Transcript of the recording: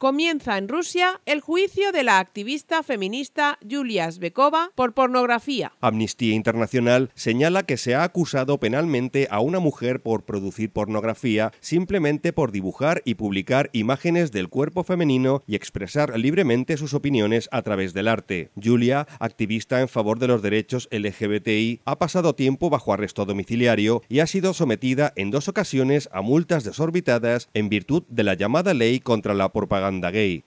Comienza en Rusia el juicio de la activista feminista Yulia Shvekova por pornografía. Amnistía Internacional señala que se ha acusado penalmente a una mujer por producir pornografía simplemente por dibujar y publicar imágenes del cuerpo femenino y expresar libremente sus opiniones a través del arte. Yulia, activista en favor de los derechos LGBTI, ha pasado tiempo bajo arresto domiciliario y ha sido sometida en 2 ocasiones a multas desorbitadas en virtud de la llamada ley contra la propaganda gay.